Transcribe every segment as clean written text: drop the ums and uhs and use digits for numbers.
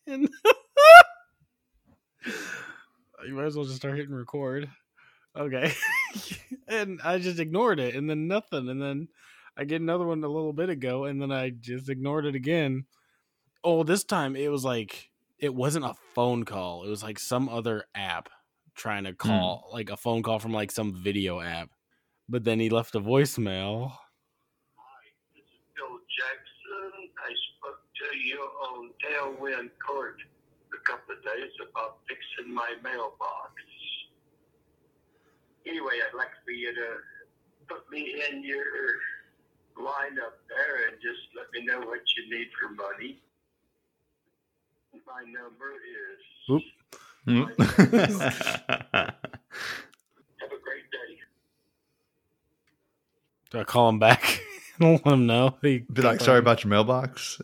And you might as well just start hitting record. Okay. And I just ignored it, and then nothing. And then I get another one a little bit ago, and then I just ignored it again. Oh, this time it was like, it wasn't a phone call. It was like some other app trying to call, like a phone call from like some video app. But then he left a voicemail. Hi, this is Bill Jackson. I spoke to you on Tailwind Court a couple of days about fixing my mailbox. Anyway, I'd like for you to put me in your line up there and just let me know what you need for money. My number is... Have a great day. Do I call him back? Let him know. Be like, sorry about your mailbox.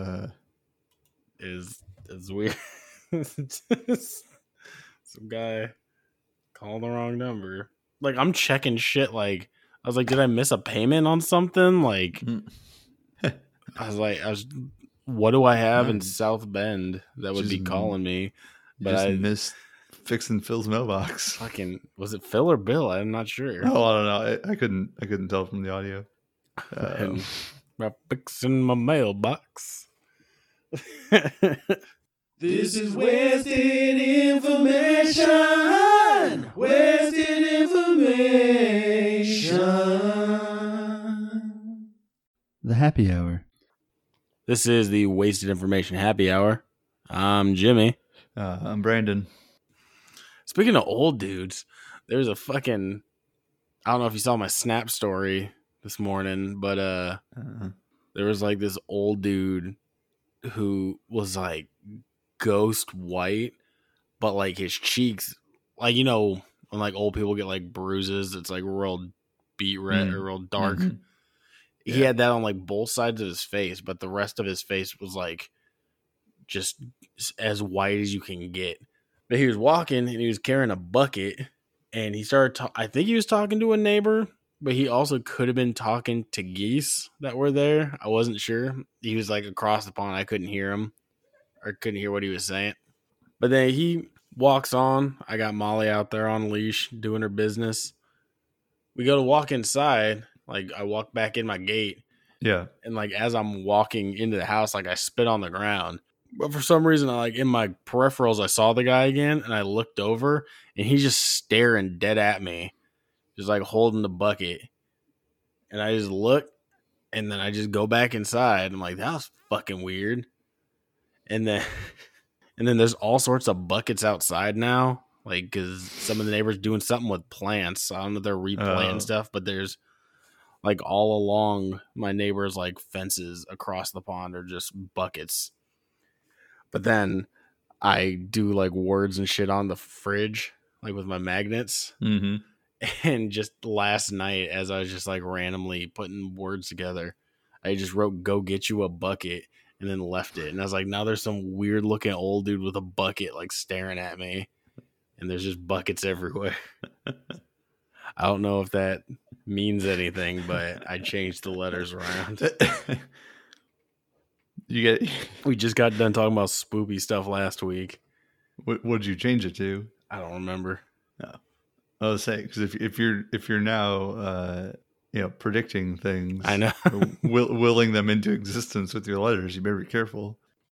Is weird. Some guy calling the wrong number. Like, I'm checking shit. Like, I was like, did I miss a payment on something? Like, I was, what do I have in South Bend that would be calling me? But I missed fixing Phil's mailbox. Fucking, was it Phil or Bill? I'm not sure. Oh, I don't know. I couldn't tell from the audio. About fixing my mailbox. This is wasted information. Wasted information. The happy hour. This is the Wasted Information Happy Hour. I'm Jimmy. I'm Brandon. Speaking of old dudes, there's a fucking... I don't know if you saw my Snap story this morning, but there was like this old dude who was like ghost white, but like his cheeks, like, you know, when like old people get like bruises, it's like real beet red or real dark. Mm-hmm. He had that on like both sides of his face, but the rest of his face was like just as white as you can get. But he was walking and he was carrying a bucket, and he started I think he was talking to a neighbor, but he also could have been talking to geese that were there. I wasn't sure. He was like across the pond. I couldn't hear him, or couldn't hear what he was saying. But then he walks on. I got Molly out there on leash doing her business. We go to walk inside. Like, I walk back in my gate. Yeah. And like, as I'm walking into the house, like I spit on the ground. But for some reason, I like in my peripherals, I saw the guy again, and I looked over, and he's just staring dead at me, just like holding the bucket. And I just look, and then I just go back inside. I'm like, that was fucking weird. And then there's all sorts of buckets outside now, like, because some of the neighbors doing something with plants. I don't know if they're replanting stuff, but there's like all along my neighbors' like fences across the pond are just buckets. But then I do like words and shit on the fridge, like with my magnets. Mm-hmm. And just last night, as I was just like randomly putting words together, I just wrote, "Go get you a bucket," and then left it. And I was like, now there's some weird looking old dude with a bucket like staring at me, and there's just buckets everywhere. I don't know if that means anything, but I changed the letters around. We just got done talking about spoopy stuff last week. What did you change it to? I don't remember. No. I was saying, because if you're now predicting things, I know, willing them into existence with your letters, you better be careful.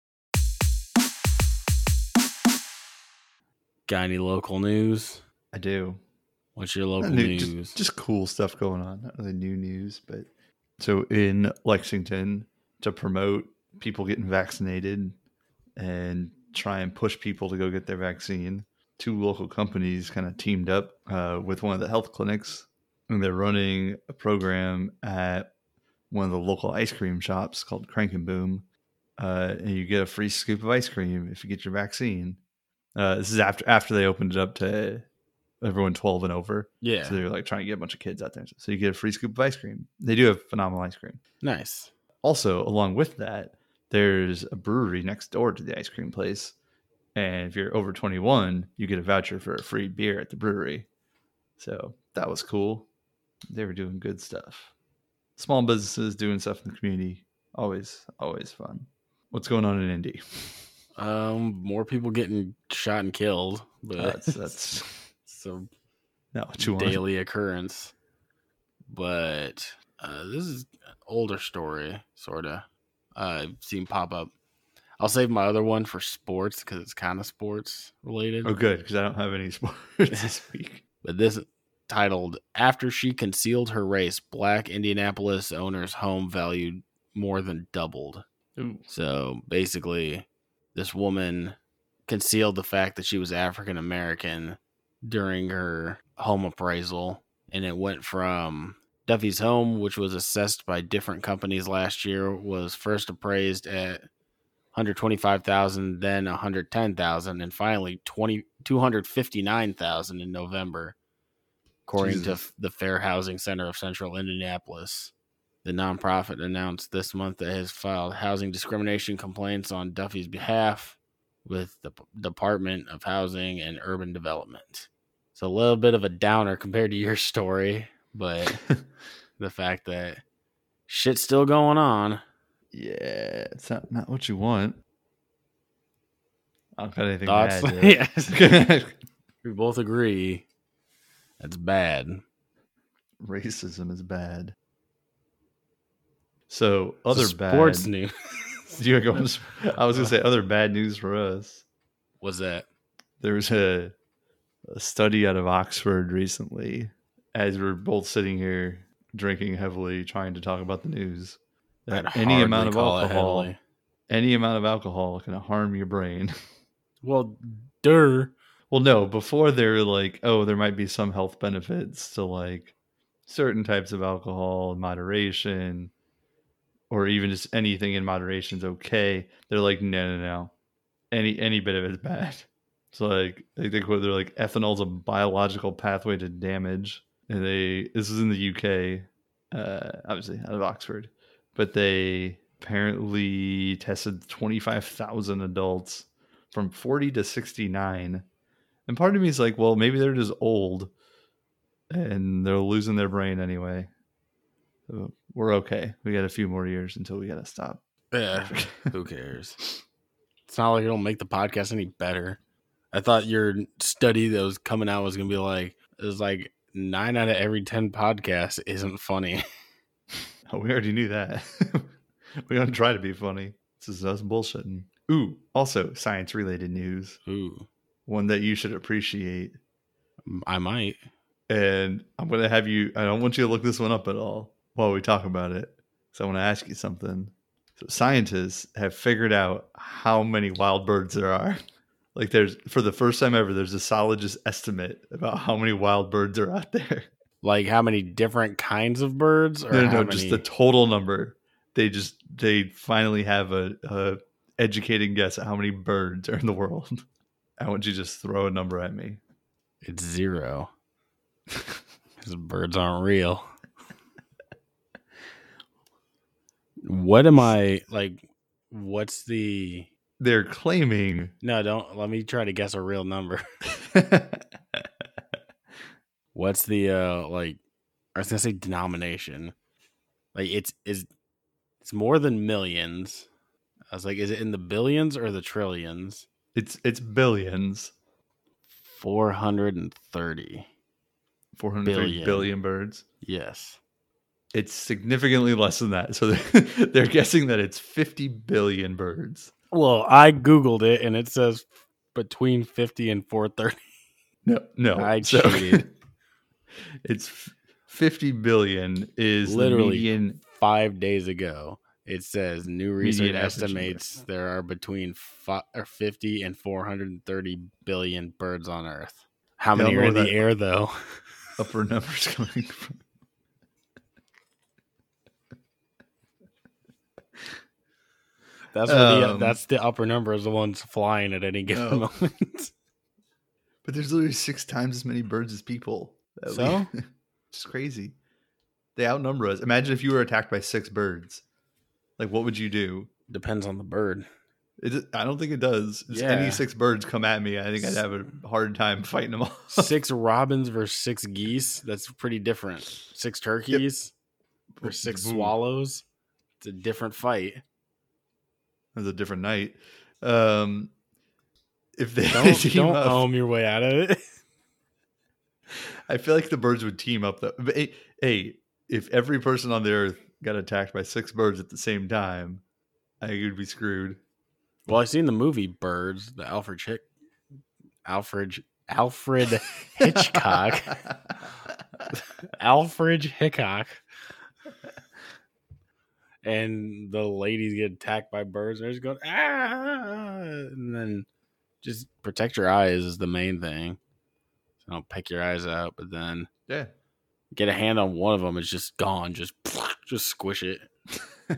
Got any local news? I do. What's your local news? Just cool stuff going on. Not really new news, but so in Lexington, to promote people getting vaccinated and try and push people to go get their vaccine, 2 local companies kind of teamed up with one of the health clinics, and they're running a program at one of the local ice cream shops called Crank and Boom, and you get a free scoop of ice cream if you get your vaccine. This is after they opened it up to everyone 12 and over. Yeah. So they're like trying to get a bunch of kids out there. So you get a free scoop of ice cream. They do have phenomenal ice cream. Nice. Also, along with that, there's a brewery next door to the ice cream place. And if you're over 21, you get a voucher for a free beer at the brewery. So that was cool. They were doing good stuff. Small businesses doing stuff in the community. Always fun. What's going on in Indy? More people getting shot and killed, but That's it's a not what you want. daily occurrence. But this is an older story, sort of. I've seen pop up. I'll save my other one for sports because it's kind of sports related. Oh, good, because I don't have any sports this week. But this titled, After She Concealed Her Race, Black Indianapolis Owner's Home Valued More Than Doubled. Ooh. So basically, this woman concealed the fact that she was African American during her home appraisal. And it went from Duffy's home, which was assessed by different companies last year, was first appraised at $125,000, then $110,000, and finally $259,000 in November, according to the Fair Housing Center of Central Indianapolis. The nonprofit announced this month that it has filed housing discrimination complaints on Duffy's behalf with the Department of Housing and Urban Development. So a little bit of a downer compared to your story, but the fact that shit's still going on. Yeah, it's not what you want. I don't got anything Thoughts? bad. Yes. We both agree that's bad. Racism is bad. So other sports bad news. You go on, I was gonna say other bad news for us. What's that? There was a study out of Oxford recently, as we're both sitting here drinking heavily, trying to talk about the news. That any amount of alcohol can harm your brain. Well, duh. Well, no, before they're like, oh, there might be some health benefits to like certain types of alcohol in moderation, or even just anything in moderation is okay. They're like, no. Any bit of it is bad. So like they're like ethanol's a biological pathway to damage. And this is in the UK, obviously out of Oxford. But they apparently tested 25,000 adults from 40 to 69. And part of me is like, well, maybe they're just old and they're losing their brain anyway. So we're okay. We got a few more years until we got to stop. Yeah, who cares? It's not like it'll make the podcast any better. I thought your study that was coming out was going to be like, it was like 9 out of every 10 podcasts isn't funny. Oh, we already knew that. We don't try to be funny. This is us bullshitting. Ooh, also science-related news. Ooh. One that you should appreciate. I might. And I'm going to have you, I don't want you to look this one up at all while we talk about it. So I want to ask you something. So scientists have figured out how many wild birds there are. Like for the first time ever, there's a solid just estimate about how many wild birds are out there. Like how many different kinds of birds? Or No, just the total number. They finally have a educated guess at how many birds are in the world. I want you to just throw a number at me. It's 0. Because birds aren't real. What am I like? What's the? They're claiming. No, don't. Let me try to guess a real number. What's the like? I was gonna say denomination. Like it's more than millions. I was like, is it in the billions or the trillions? It's billions. 430. 430 billion birds. Yes. It's significantly less than that. So they're guessing that it's 50 billion birds. Well, I Googled it and it says between 50 and 430. No. I cheated. It's 50 billion is literally the median. 5 days ago. It says new research estimates there are between 50 and 430 billion birds on Earth. How many are in the air, though? Upper numbers coming from. That's the upper number is the ones flying at any given moment. But there's literally 6 times as many birds as people. So? It's crazy. They outnumber us. Imagine if you were attacked by 6 birds. Like, what would you do? Depends on the bird. I don't think it does. Any 6 birds come at me, I think I'd have a hard time fighting them all. 6 robins versus 6 geese. That's pretty different. 6 turkeys versus 6 swallows. It's a different fight. It's a different night. If they team Don't up, ohm your way out of it. I feel like the birds would team up though. But hey, if every person on the earth got attacked by 6 birds at the same time, I think you'd be screwed. Well, I seen the movie Birds, the Alfred Hitchcock. Alfred Hitchcock. And the ladies get attacked by birds. They're just going, ah. And then just protect your eyes is the main thing. So don't pick your eyes out, but then Yeah. get a hand on one of them. It's just gone. Just squish it. They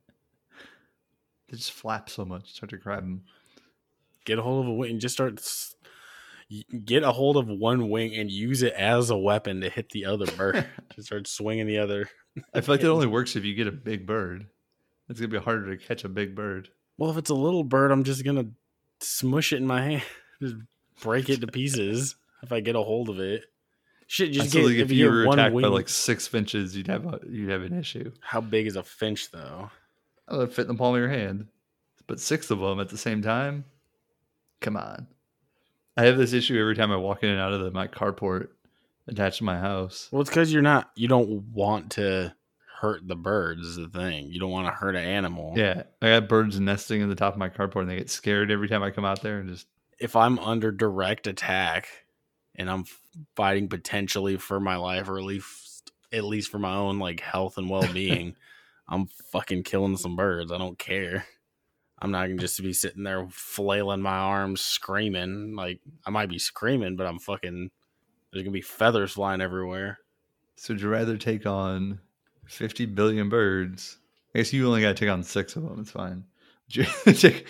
just flap so much. It's hard to grab them. Get a hold of a wing and just get a hold of one wing and use it as a weapon to hit the other bird. Just start swinging the other. I feel like that only works if you get a big bird. It's going to be harder to catch a big bird. Well, if it's a little bird, I'm just going to smush it in my hand. Just break it to pieces if I get a hold of it. Shit, just get, if you were one attacked wing. by like 6 finches, you'd have an issue. How big is a finch, though? Oh, it'd fit in the palm of your hand. But 6 of them at the same time? Come on. I have this issue every time I walk in and out of my carport attached to my house. Well, it's because you don't want to hurt the birds is the thing. You don't want to hurt an animal. Yeah, I got birds nesting in the top of my carport and they get scared every time I come out there and just... If I'm under direct attack and I'm fighting potentially for my life or at least for my own like health and well-being, I'm fucking killing some birds. I don't care. I'm not going to just be sitting there flailing my arms screaming. Like, I might be screaming, but I'm fucking... There's going to be feathers flying everywhere. So would you rather take on 50 billion birds? I guess you only got to take on 6 of them. It's fine. Would you take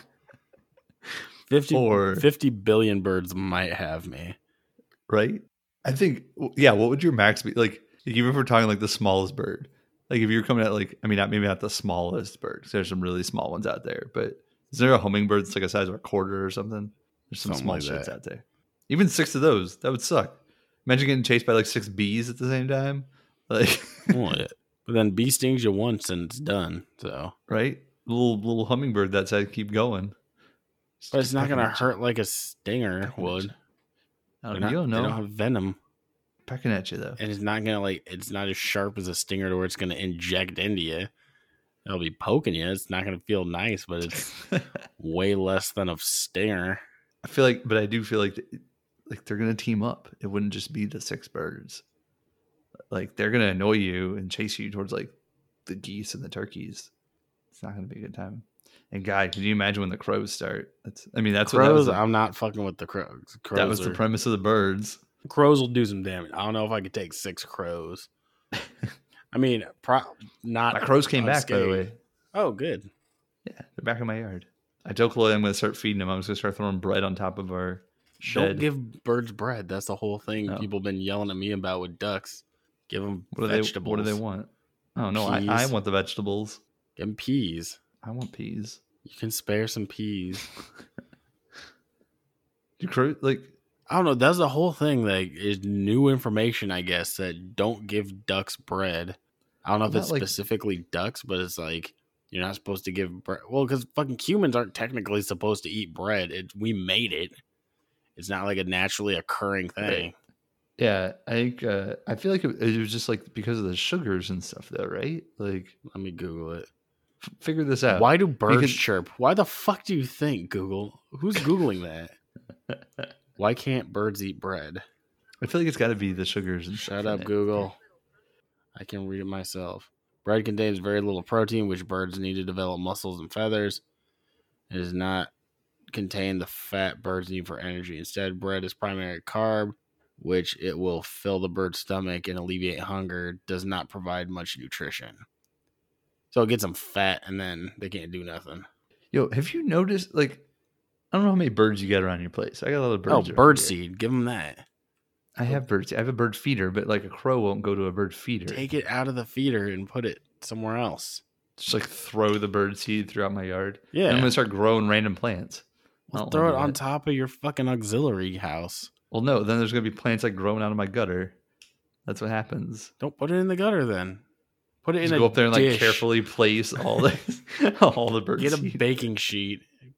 50 billion birds might have me. Right? I think, yeah, what would your max be? Like, even if we're talking like the smallest bird. Like, if you're coming at like, I mean, maybe not the smallest bird, because there's some really small ones out there, but is there a hummingbird that's like a size of a quarter or something? There's some small shits out there. Even 6 of those, that would suck. Imagine getting chased by like 6 bees at the same time. Like, but then bee stings you once and it's done. So right, little hummingbird that side, keep going. But it's not gonna hurt like a stinger would. You don't know. They don't have venom. Pecking at you though, and it's not gonna it's not as sharp as a stinger to where it's gonna inject into you. It'll be poking you. It's not gonna feel nice, but it's way less than a stinger. I do feel like they're gonna team up. It wouldn't just be the 6 birds. Like, they're gonna annoy you and chase you towards like the geese and the turkeys. It's not gonna be a good time. And God, can you imagine when the crows start? That's crows. I'm not fucking with the crows. That was the premise of the birds. Crows will do some damage. I don't know if I could take 6 crows. I mean, not. My crows came back, by the way. Oh, good. Yeah, they're back in my yard. I told Chloe I'm going to start feeding them. I'm just going to start throwing bread on top of our shed. Don't give birds bread. That's the whole thing people have been yelling at me about with ducks. Give them vegetables. What do they want? Oh, no, I want the vegetables. Give them peas. I want peas. You can spare some peas. I don't know. That's the whole thing. Like, is new information, I guess, that don't give ducks bread. I don't know if it's specifically ducks, but it's like you're not supposed to give bread. Well, because fucking humans aren't technically supposed to eat bread. We made it. It's not like a naturally occurring thing. Yeah, I feel like it was just like because of the sugars and stuff, though, right? Like, let me Google it. Figure this out. Why do birds chirp? Why the fuck do you think, Google? Who's Googling that? Why can't birds eat bread? I feel like it's got to be the sugars. And Shut up, Google. I can read it myself. Bread contains very little protein, which birds need to develop muscles and feathers. It does not contain the fat birds need for energy. Instead, bread is primary carb, which it will fill the bird's stomach and alleviate hunger. Does not provide much nutrition. So it gets them fat, and then they can't do nothing. Yo, have you noticed, like, I don't know how many birds you got around your place. I got a lot of birds. Oh, bird seed. Give them that. I have birds. I have a bird feeder, but like a crow won't go to a bird feeder. Take it out of the feeder and put it somewhere else. Just like throw the bird seed throughout my yard. Yeah. And I'm going to start growing random plants. Well, throw it on top of your fucking auxiliary house. Well, no. Then there's going to be plants like growing out of my gutter. That's what happens. Don't put it in the gutter then. Put it Just in go up there and dish. like carefully place all the bird Get seed. a baking sheet.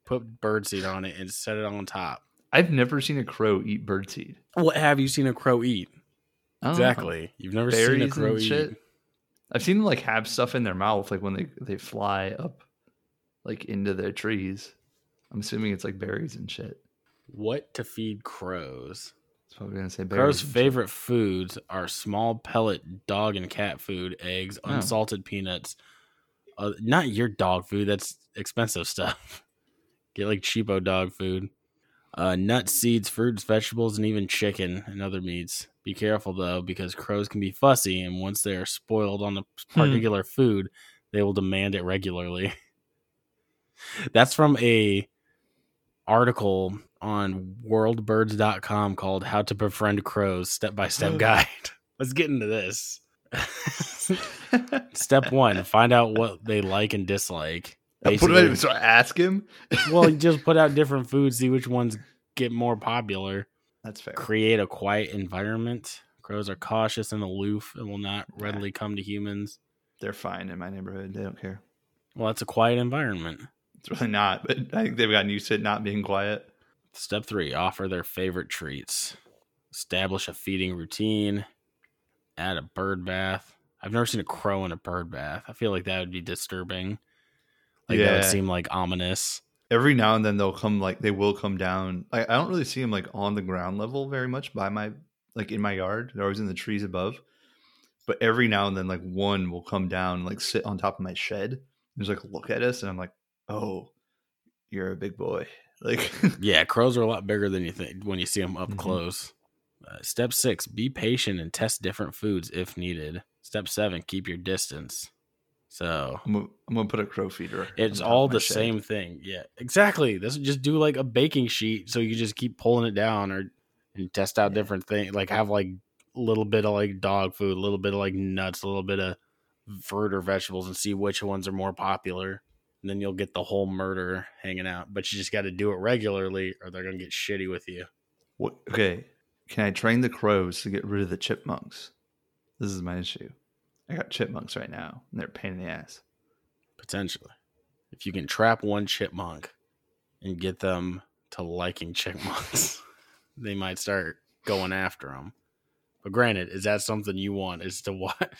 put birdseed on it and set it on top. I've never seen a crow eat birdseed. What have you seen a crow eat? I don't know. Exactly. You've never seen a Berries crow and eat. shit. I've seen them like have stuff in their mouth, like when they fly up, like into their trees. I'm assuming it's like berries and shit. What to feed crows? That's what I'm gonna say. Crows' favorite foods are small pellet dog and cat food, eggs, unsalted peanuts. Not your dog food. That's expensive stuff. Get like cheapo dog food. Nuts, seeds, fruits, vegetables, and even chicken and other meats. Be careful though, because crows can be fussy, and once they are spoiled on a particular food, they will demand it regularly. That's from a article on worldbirds.com called How to Befriend Crows Step-by-Step Guide. Let's get into this. Step 1, find out what they like and dislike. So ask him? Well, you just put out different foods, see which ones get more popular. That's fair. Create a quiet environment. Crows are cautious and aloof and will not readily come to humans. They're fine in my neighborhood. They don't care. Well, that's a quiet environment. It's really not, but I think they've gotten used to it not being quiet. Step 3, offer their favorite treats. Establish a feeding routine. Add a bird bath. I've never seen a crow in a bird bath. I feel like that would be disturbing. That would seem like ominous. Every now and then they will come down. I don't really see them like on the ground level very much in my yard. They're always in the trees above. But every now and then, like one will come down and like sit on top of my shed and just like look at us, and I'm like, oh, you're a big boy. Like, yeah, crows are a lot bigger than you think when you see them up close. Step 6, be patient and test different foods if needed. Step 7, keep your distance. So I'm gonna put a crow feeder. It's all the same thing. Yeah, exactly. This just do like a baking sheet, so you just keep pulling it down and test out different things. Like have like a little bit of like dog food, a little bit of like nuts, a little bit of fruit or vegetables, and see which ones are more popular. And then you'll get the whole murder hanging out. But you just got to do it regularly, or they're gonna get shitty with you. What? Okay, can I train the crows to get rid of the chipmunks? This is my issue. I got chipmunks right now, and they're a pain in the ass. Potentially. If you can trap one chipmunk and get them to liking chipmunks, they might start going after them. But granted, is that something you want, is to what?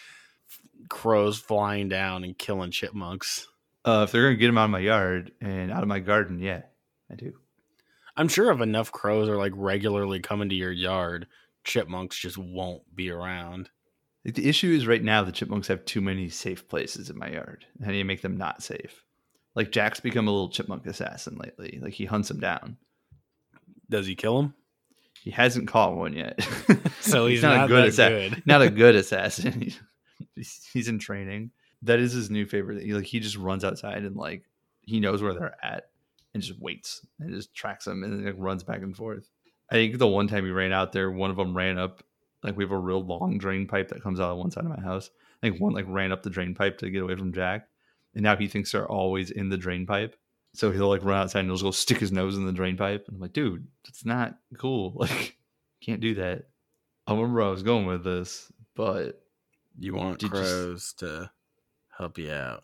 Crows flying down and killing chipmunks? If they're going to get them out of my yard and out of my garden, yeah, I do. I'm sure if enough crows are like regularly coming to your yard, chipmunks just won't be around. The issue is right now the chipmunks have too many safe places in my yard. How do you make them not safe? Like Jack's become a little chipmunk assassin lately. Like he hunts them down. Does he kill them? He hasn't caught one yet. So he's not a good good. Not a good assassin. He's in training. That is his new favorite. He just runs outside and like he knows where they're at and just waits and just tracks them and then like runs back and forth. I think the one time he ran out there, one of them ran up. Like we have a real long drain pipe that comes out of one side of my house. I think one like ran up the drain pipe to get away from Jack, and now he thinks they're always in the drain pipe. So he'll like run outside and he'll just go stick his nose in the drain pipe. And I'm like, dude, that's not cool. Like, can't do that. I remember I was going with this, but you want crows to help you out.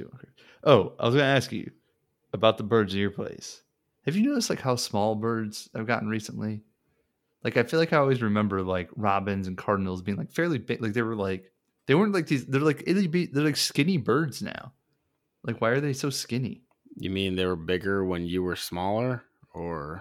Oh, I was gonna ask you about the birds in your place. Have you noticed like how small birds have gotten recently? Like, I feel like I always remember like robins and cardinals being like fairly big. Like they weren't like these. They're like skinny birds now. Like, why are they so skinny? You mean they were bigger when you were smaller, or?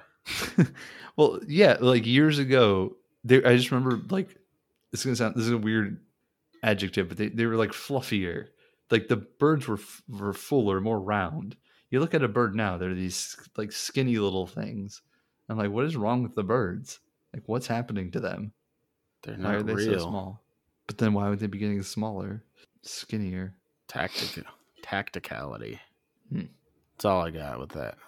Well, yeah, like years ago. I just remember like this is a weird adjective, but they were like fluffier. Like the birds were fuller, more round. You look at a bird now; they're these like skinny little things. I'm like, what is wrong with the birds? Like, what's happening to them? They're not why are they real. so small? But then why would they be getting smaller, skinnier? Tacticality. That's all I got with that.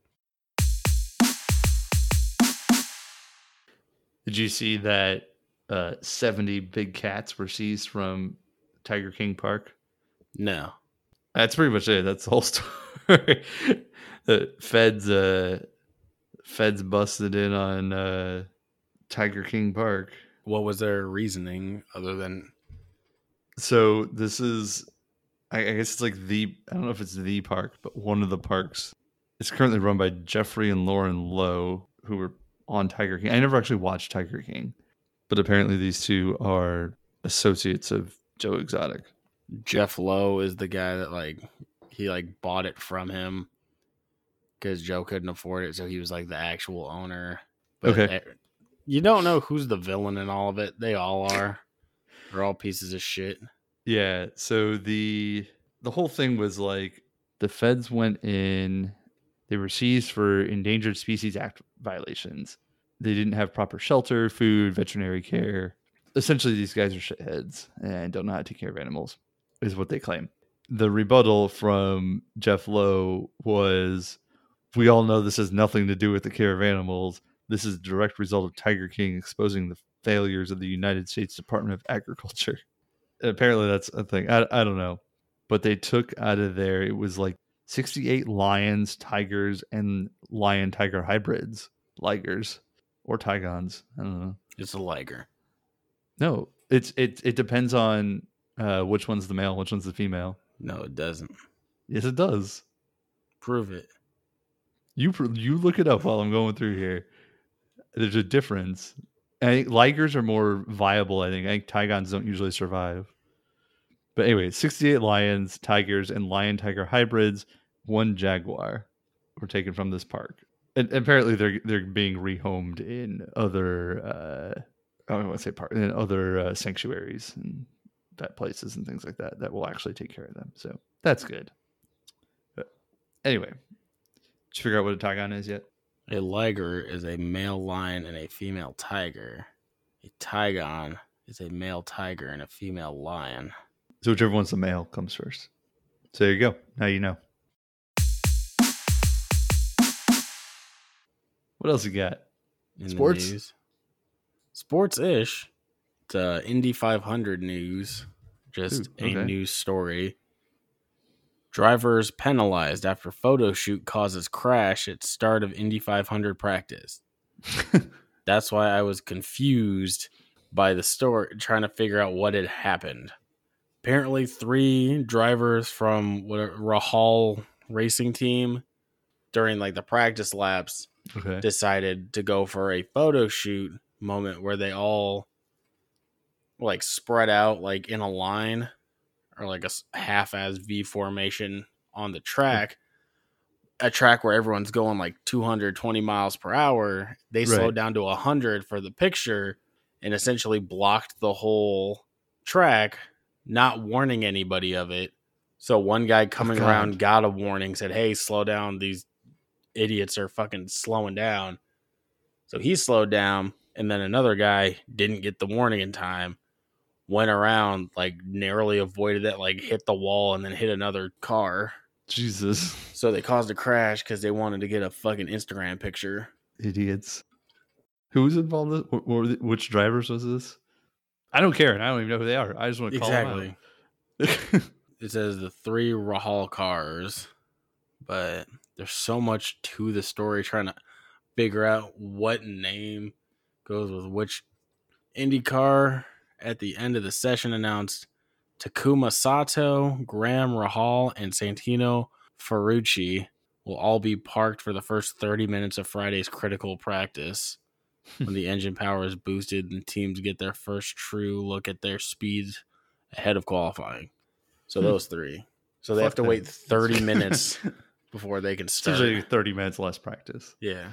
Did you see that 70 big cats were seized from Tiger King Park? No. That's pretty much it. That's the whole story. The feds busted in on Tiger King Park. What was their reasoning other than? So this is, I guess it's like I don't know if it's the park, but one of the parks It's currently run by Jeffrey and Lauren Lowe, who were on Tiger King. I never actually watched Tiger King, but apparently these two are associates of Joe Exotic. Jeff Lowe is the guy that he bought it from him because Joe couldn't afford it, so he was like the actual owner. But Okay. You don't know who's the villain in all of it. They all are. They're all pieces of shit. Yeah, so the whole thing was like the feds went in, they were seized for Endangered Species Act violations. They didn't have proper shelter, food, veterinary care. Essentially, these guys are shitheads and don't know how to take care of animals, is what they claim. The rebuttal from Jeff Lowe was, we all know this has nothing to do with the care of animals. This is a direct result of Tiger King exposing the failures of the United States Department of Agriculture. Apparently that's a thing. I don't know. But they took out of there, it was like 68 lions, tigers, and lion-tiger hybrids. Ligers. Or tigons. I don't know. It's a liger. No, it depends on which one's the male, which one's the female. No, it doesn't. Yes, it does. Prove it. You look it up while I'm going through here. There's a difference. I think ligers are more viable. I think tigons don't usually survive. But anyway, 68 lions, tigers, and lion-tiger hybrids, 1 jaguar were taken from this park. And apparently, they're being rehomed in other I don't want to say park, in other sanctuaries and vet places and things like that will actually take care of them. So that's good. But anyway, did you figure out what a tigon is yet? A liger is a male lion and a female tiger. A tigon is a male tiger and a female lion. So whichever one's the male comes first. So there you go. Now you know. What else you got? In Sports? the news. Sports-ish. It's Indy 500 news. Just Ooh, okay. a news story. Drivers penalized after photo shoot causes crash at start of Indy 500 practice. That's why I was confused by the story, trying to figure out what had happened. Apparently 3 drivers from Rahal racing team during the practice laps decided to go for a photo shoot moment where they all spread out in a line or a half-as V formation on the track, a track where everyone's going 220 miles per hour. They slowed down to 100 for the picture and essentially blocked the whole track, not warning anybody of it. So one guy coming around got a warning, said, hey, slow down. These idiots are fucking slowing down. So he slowed down, and then another guy didn't get the warning in time, went around, narrowly avoided that, hit the wall and then hit another car. Jesus. So they caused a crash because they wanted to get a fucking Instagram picture. Idiots. Who was involved? Which drivers was this? I don't care. And I don't even know who they are. I just want to call them out. It says the 3 Rahal cars, but there's so much to the story trying to figure out what name goes with which. IndyCar at the end of the session announced Takuma Sato, Graham Rahal, and Santino Ferrucci will all be parked for the first 30 minutes of Friday's critical practice when the engine power is boosted and teams get their first true look at their speeds ahead of qualifying. So those 3. So they have to wait 30 minutes before they can start. Usually 30 minutes less practice. Yeah.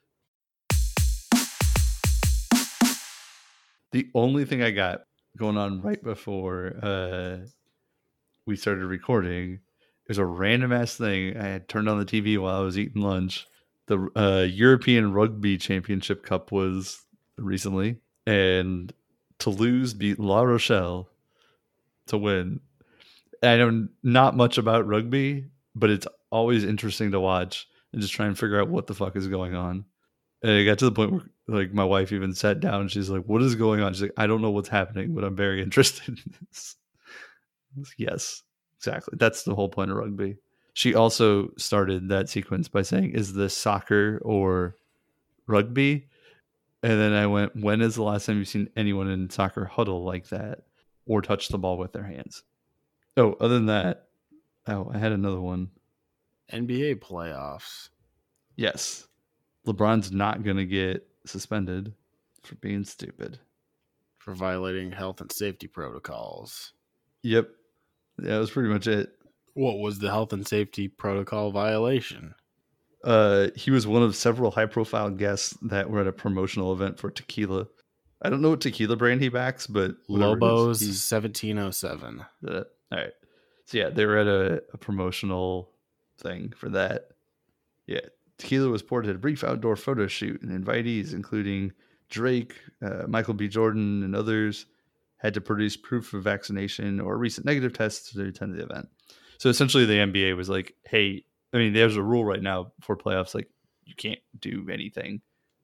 The only thing I got going on right before we started recording is a random ass thing. I had turned on the TV while I was eating lunch. The European Rugby Championship Cup was recently, and Toulouse beat La Rochelle to win. I know not much about rugby, but it's always interesting to watch and just try and figure out what the fuck is going on. And it got to the point where my wife even sat down and she's like, what is going on? She's like, I don't know what's happening, but I'm very interested in this. Yes, exactly. That's the whole point of rugby. She also started that sequence by saying, is this soccer or rugby? And then I went, when is the last time you've seen anyone in soccer huddle like that or touch the ball with their hands? Oh, other than that, I had another one. NBA playoffs. Yes. LeBron's not going to get suspended for being stupid. For violating health and safety protocols. Yep. That was pretty much it. What was the health and safety protocol violation? He was one of several high-profile guests that were at a promotional event for tequila. I don't know what tequila brand he backs, but Lobos 1707. All right. So yeah, they were at a promotional thing for that. Yeah. Tequila was poured at a brief outdoor photo shoot, and invitees, including Drake, Michael B. Jordan, and others, had to produce proof of vaccination or recent negative tests to attend the event. So essentially the NBA was like, hey, I mean, there's a rule right now for playoffs, like you can't do anything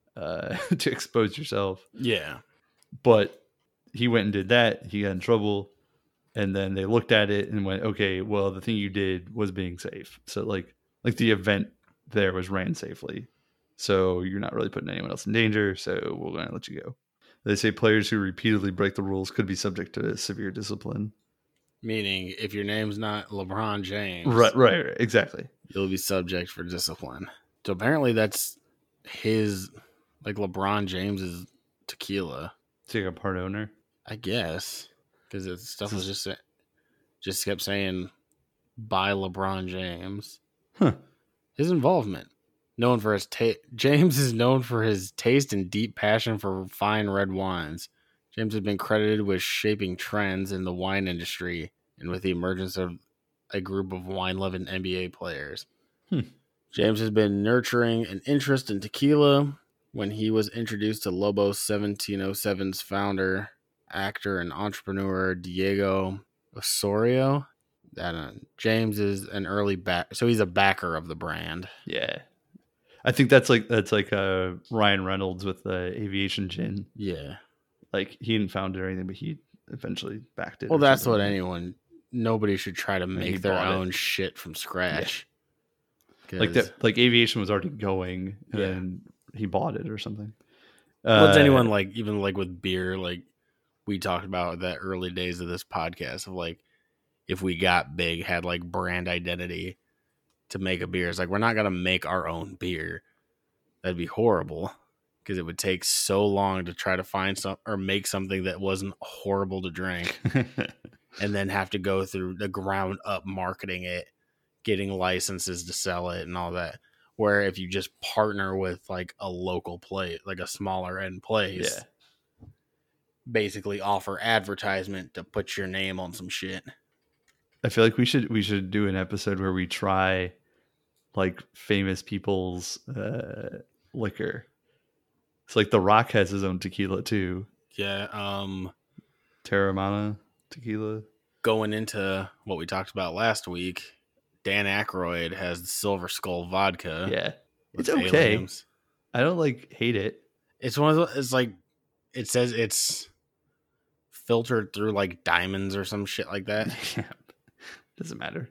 to expose yourself. Yeah. But he went and did that. He got in trouble. And then they looked at it and went, okay, well, the thing you did was being safe. So like the event there was ran safely. So you're not really putting anyone else in danger. So we're going to let you go. They say players who repeatedly break the rules could be subject to severe discipline. Meaning, if your name's not LeBron James, right, exactly, you'll be subject for discipline. So apparently, that's his, like LeBron James's tequila. So you're a part owner, I guess, because the stuff was just kept saying by LeBron James. Huh. His involvement, known for his James is known for his taste and deep passion for fine red wines. James has been credited with shaping trends in the wine industry and with the emergence of a group of wine-loving NBA players. James has been nurturing an interest in tequila when he was introduced to Lobos 1707's founder, actor, and entrepreneur Diego Osorio. James is an early so he's a backer of the brand. Yeah, I think that's like Ryan Reynolds with the Aviation Gin. Yeah. Like, he didn't found it or anything, but he eventually backed it. Well, that's what nobody should try to make their own shit from scratch. Yeah. Like Aviation was already going, and then he bought it or something. Well, it's anyone, like, even like with beer, like we talked about the early days of this podcast of like, if we got big, had like brand identity to make a beer. It's like, we're not going to make our own beer. That'd be horrible. Because it would take so long to try to find some or make something that wasn't horrible to drink, and then have to go through the ground up marketing it, getting licenses to sell it, and all that. Where if you just partner with like a local place, like a smaller end place, basically offer advertisement to put your name on some shit. I feel like we should do an episode where we try like famous people's liquor. It's like The Rock has his own tequila too. Yeah. Terramana tequila. Going into what we talked about last week, Dan Aykroyd has the Silver Skull vodka. Yeah. It's okay. Aliens. I don't like hate it. It's one of those, it's like, it says it's filtered through like diamonds or some shit like that. Yeah. Doesn't matter.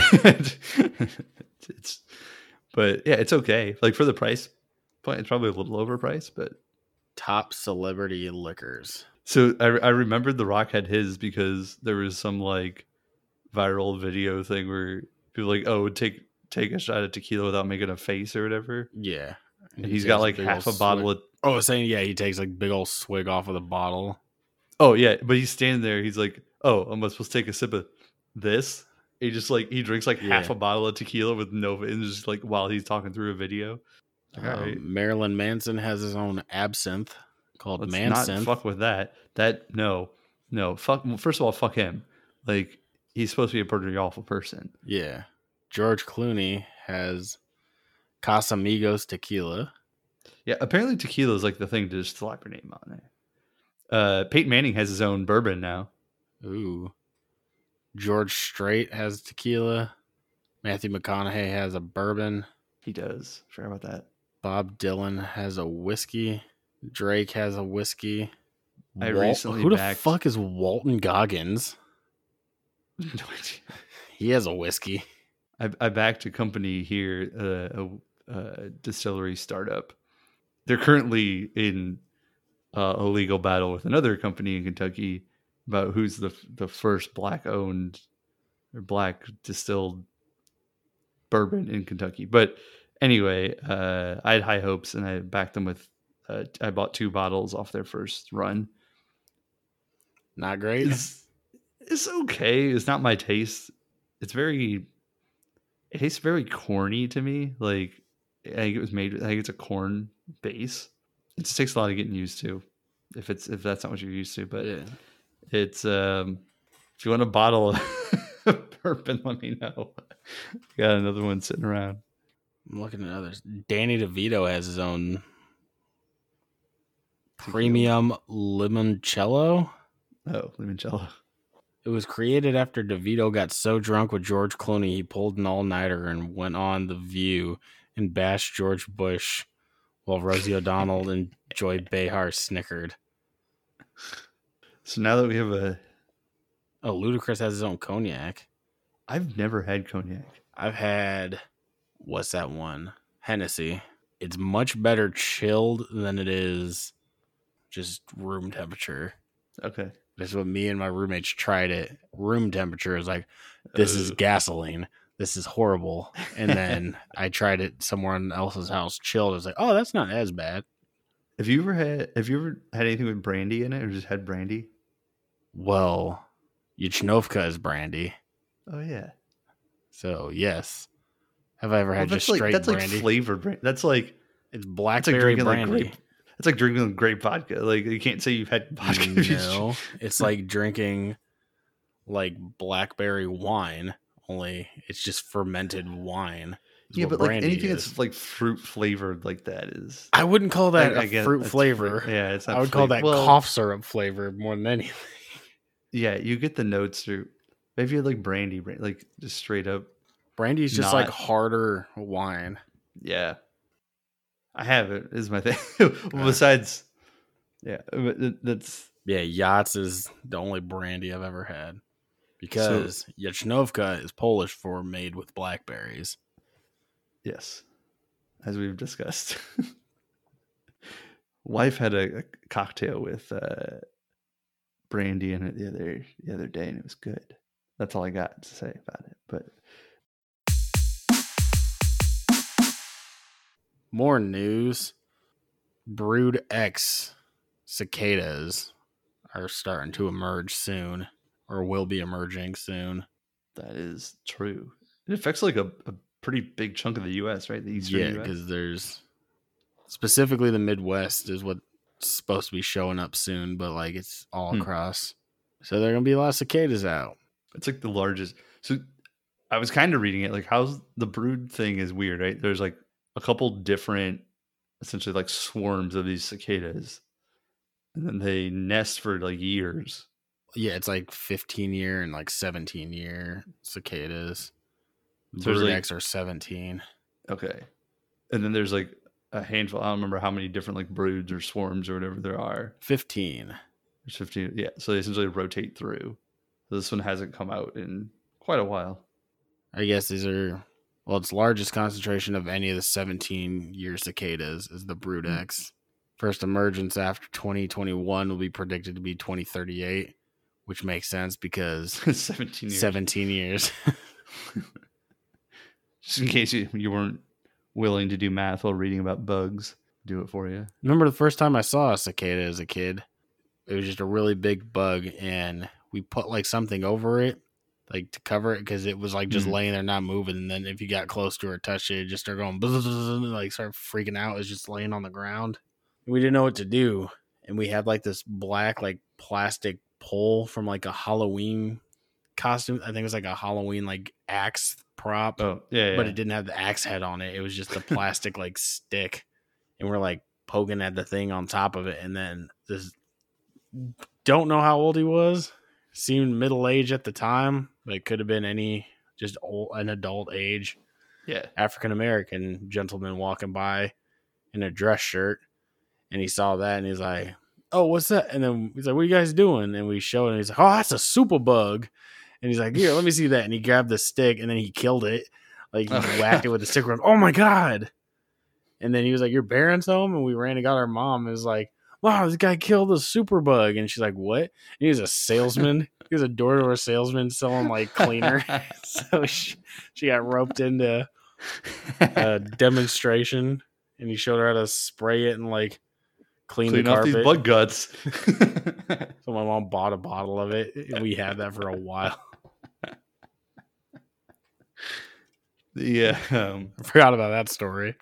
But yeah, it's okay. Like for the price. It's probably a little overpriced, but top celebrity liquors. So I remembered The Rock had his because there was some like viral video thing where people like, oh, take a shot of tequila without making a face or whatever. Yeah, and he's got like half a bottle of. Oh, saying he takes like big old swig off of the bottle. Oh yeah, but he's standing there. He's like, oh, am I supposed to take a sip of this? He just like he drinks like half a bottle of tequila with no, and just like while he's talking through a video. Right. Marilyn Manson has his own absinthe called Manson. Not fuck with that. No. Fuck. First of all, fuck him. Like, he's supposed to be a pretty awful person. Yeah. George Clooney has Casamigos tequila. Yeah, apparently tequila is like the thing to just slap your name on there. Peyton Manning has his own bourbon now. Ooh. George Strait has tequila. Matthew McConaughey has a bourbon. He does. Forgot about that. Bob Dylan has a whiskey. Drake has a whiskey. I recently Who the fuck is Walton Goggins? No idea. He has a whiskey. I backed a company here, a distillery startup. They're currently in a legal battle with another company in Kentucky about who's the first black owned or black distilled bourbon in Kentucky. But anyway, I had high hopes, and I backed them with. I bought 2 bottles off their first run. Not great. It's okay. It's not my taste. It tastes very corny to me. Like, I think it's a corn base. It just takes a lot of getting used to, if that's not what you're used to. But Yeah. it's if you want a bottle of bourbon, let me know. Got another one sitting around. I'm looking at others. Danny DeVito has his own premium limoncello. Oh, limoncello. It was created after DeVito got so drunk with George Clooney he pulled an all-nighter and went on The View and bashed George Bush while Rosie O'Donnell and Joy Behar snickered. So now that we have Ludacris has his own cognac. I've never had cognac. I've had, what's that one? Hennessy. It's much better chilled than it is just room temperature. Okay. That's what me and my roommates tried it. Room temperature is like, this is gasoline. This is horrible. And then I tried it somewhere else's house, chilled. I was like, oh, that's not as bad. Have you ever had anything with brandy in it, or just had brandy? Well, Yachnovka is brandy. Oh yeah. So yes. Have I ever had just straight that's brandy? like flavored brandy. That's like It's blackberry brandy. It's like drinking grape vodka. Like, you can't say you've had vodka. No, it's like drinking like blackberry wine. Only it's just fermented wine. Yeah, but like anything that's like fruit flavored like that is. I wouldn't call that I a guess fruit flavor. Yeah, it's not. I would call that cough syrup flavor more than anything. Yeah, you get the notes through. Maybe you had like brandy, like just straight up. Brandy is just like harder wine. Yeah, I have it. Is my thing. Besides, yeah, that's Yachts is the only brandy I've ever had because Yachnovka is Polish for made with blackberries. Yes, as we've discussed. Wife had a cocktail with brandy in it the other day, and it was good. That's all I got to say about it. But more news. Brood X cicadas are starting to emerge soon, or will be emerging soon. That is true. It affects like a pretty big chunk of the U.S., right? The eastern U.S. Because there's specifically the Midwest is what's supposed to be showing up soon, but like it's all across. So there are gonna be a lot of cicadas out. It's like the largest. So I was kind of reading it. Like, how's the brood thing is weird, right? There's like a couple different, essentially like swarms of these cicadas, and then they nest for like years. Yeah, it's like 15-year and like 17-year cicadas. So Brood like, X are 17. Okay. And then there's like a handful. I don't remember how many different like broods or swarms or whatever there are. 15. There's 15. Yeah. So they essentially rotate through. So this one hasn't come out in quite a while. I guess these are, well, its largest concentration of any of the 17-year cicadas is the Brood X. First emergence after 2021 will be predicted to be 2038, which makes sense because 17 years. 17 years. Just in case you weren't willing to do math while reading about bugs, do it for you. Remember the first time I saw a cicada as a kid? It was just a really big bug, and we put like something over it, like to cover it, because it was like just laying there not moving. And then if you got close to it or touched it, it just started going like start freaking out. It was just laying on the ground. We didn't know what to do, and we had like this black like plastic pole from like a Halloween costume. I think it was like a Halloween like axe prop. Oh yeah, but it didn't have the axe head on it. It was just a plastic like stick, and we're like poking at the thing on top of it. And then this, don't know how old he was. Seemed middle age at the time, but it could have been an adult age. Yeah, African American gentleman walking by in a dress shirt, and he saw that and he's like, "Oh, what's that?" And then he's like, "What are you guys doing?" And we showed him. He's like, "Oh, that's a super bug." And he's like, "Here, let me see that." And he grabbed the stick and then he killed it. Like he whacked it with a stick. Oh my God. And then he was like, "Your parents home?" And we ran and got our mom. It was like, "Wow, this guy killed a super bug." And she's like, "What?" And he was a salesman. He was a door-to-door salesman selling like cleaner. So she got roped into demonstration, and he showed her how to spray it and like clean the off carpet. these bug guts. So my mom bought a bottle of it, and we had that for a while. Yeah, I forgot about that story.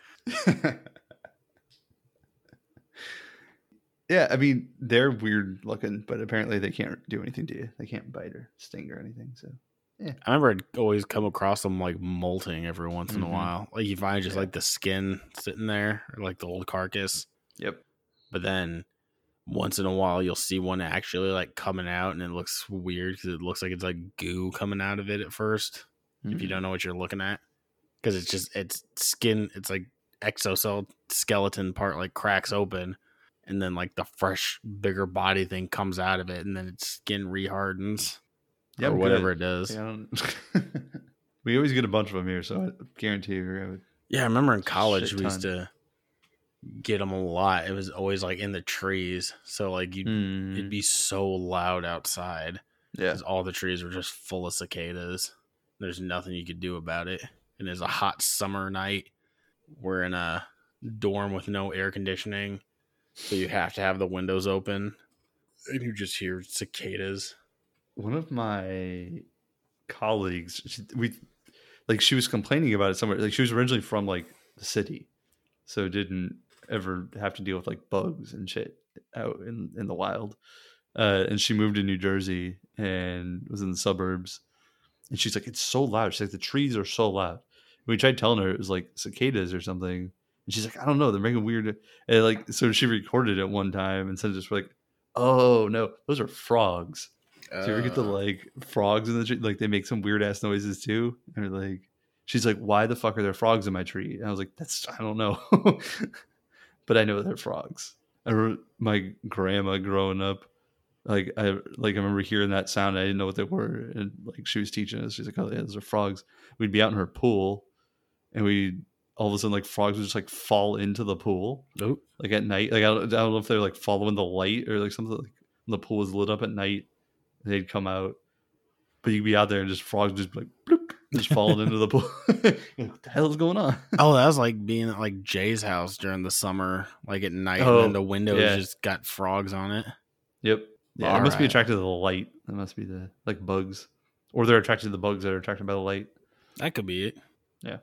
yeah. I mean, they're weird looking, but apparently they can't do anything to you. They can't bite or sting or anything. So I remember I'd always come across them like molting every once in a Mhm. while. Like you find just Yeah. like the skin sitting there, or like the old carcass. Yep. But then once in a while, you'll see one actually like coming out, and it looks weird because it looks like it's like goo coming out of it at first. If you don't know what you're looking at, because it's skin, it's like exoskeleton part like cracks open, and then like the fresh bigger body thing comes out of it, and then its skin rehardens Yeah, or I'm whatever good. it does. Yeah, I don't- we always get a bunch of them here, so I guarantee you. I would, Yeah, I remember in college Shit we used to get them a lot. It was always like in the trees, so like it'd be so loud outside yeah, because all the trees were just full of cicadas. There's nothing you could do about it. And it's a hot summer night. We're in a dorm with no air conditioning, so you have to have the windows open, and you just hear cicadas. one of my colleagues, she was complaining about it somewhere. Like she was originally from like the city, so didn't ever have to deal with like bugs and shit out in the wild. And she moved to New Jersey and was in the suburbs. And she's like, it's so loud. She's like, the trees are so loud. We tried telling her it was like cicadas or something. And she's like, I don't know. They're making weird. And like, so she recorded it one time and said, just like, oh no, those are frogs. So you ever get the like frogs in the tree? Like they make some weird ass noises too. And like, she's like, why the fuck are there frogs in my tree? And I was like, I don't know. But I know they're frogs. My grandma growing up, I remember hearing that sound. I didn't know what they were, and like she was teaching us. She's like, "Oh yeah, those are frogs." We'd be out in her pool, and we all of a sudden like frogs would just like fall into the pool, Nope. like at night. Like I don't know if they're like following the light or like something. Like when the pool was lit up at night, they'd come out. But you'd be out there and just frogs just like bloop, just falling into the pool. What the hell is going on? Oh, that was like being at like Jay's house during the summer, like at night, Oh, and then the windows yeah. just got frogs on it. Yep. Yeah, All it must be right. attracted to the light. That must be the like bugs, or they're attracted to the bugs that are attracted by the light. That could be it. Yeah.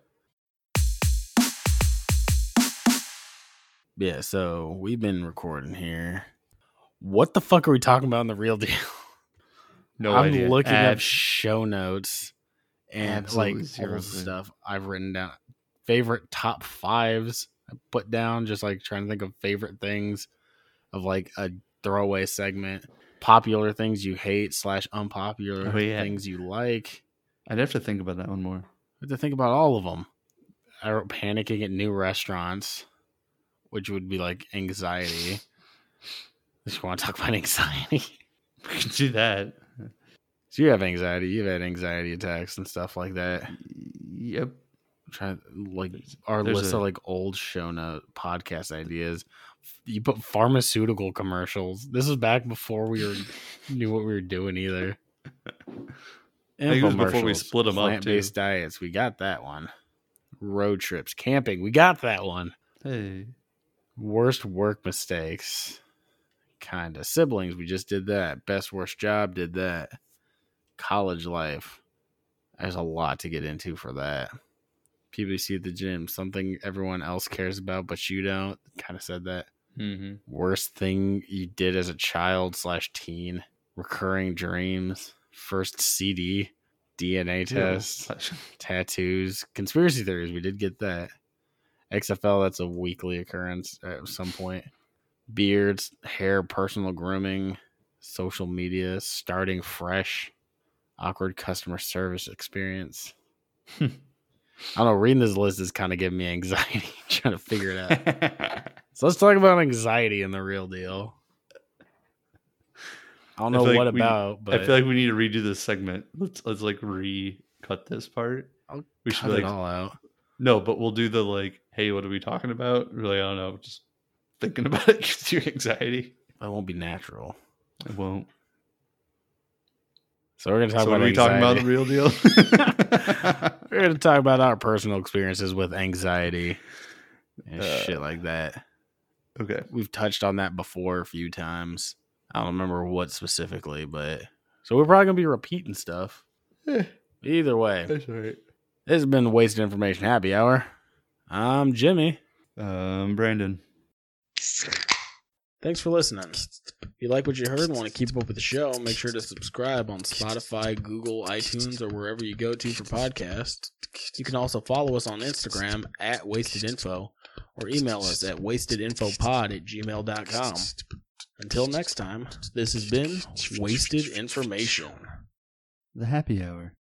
Yeah, so we've been recording here. What the fuck are we talking about in the real deal? No I'm idea. looking up show notes and Absolutely like zero old clue. stuff I've written down. Favorite top fives I put down, just like trying to think of favorite things of like a throwaway segment. Popular things you hate / unpopular Oh, yeah. things you like. I'd have to think about that one more. I have to think about all of them. I wrote panicking at new restaurants, which would be like anxiety. Just want to talk about anxiety. We can do that. So you have anxiety. You've had anxiety attacks and stuff like that. Yep. I'm trying like our there's list a- of like old show note podcast ideas. You put pharmaceutical commercials. This is back before we knew what we were doing either. I think it was before we Infomercials, split 'em up, too. Plant-based diets. We got that one. Road trips, camping. We got that one. Hey. Worst work mistakes. Kinda. Siblings. We just did that. Best worst job. Did that. College life. There's a lot to get into for that. PBC at the gym. Something everyone else cares about, but you don't. Kind of said that. Mm-hmm. Worst thing you did as a child / teen. Recurring dreams. First CD. DNA test. Tattoos. Conspiracy theories. We did get that. XFL, that's a weekly occurrence at some point. Beards, hair, personal grooming, social media, starting fresh, awkward customer service experience. I don't know. Reading this list is kind of giving me anxiety trying to figure it out. So let's talk about anxiety in the real deal. I don't know what about, but I feel like we need to redo this segment. Let's like recut this part. I'll We cut should it like all out. no, but we'll do the like, hey, what are we talking about? We're like, I don't know, just thinking about it gives you anxiety. That won't be natural. It won't. So we're gonna talk So about what are we talking about the anxiety. real deal? We're going to talk about our personal experiences with anxiety and shit like that. Okay. We've touched on that before a few times. I don't remember what specifically, but so we're probably going to be repeating stuff. Either way, That's all right. this has been Wasted Information Happy Hour. I'm Jimmy. Brandon. Thanks for listening. If you like what you heard and want to keep up with the show, make sure to subscribe on Spotify, Google, iTunes, or wherever you go to for podcasts. You can also follow us on Instagram at WastedInfo or email us at wastedinfopod@gmail.com. Until next time, this has been Wasted Information. The Happy Hour.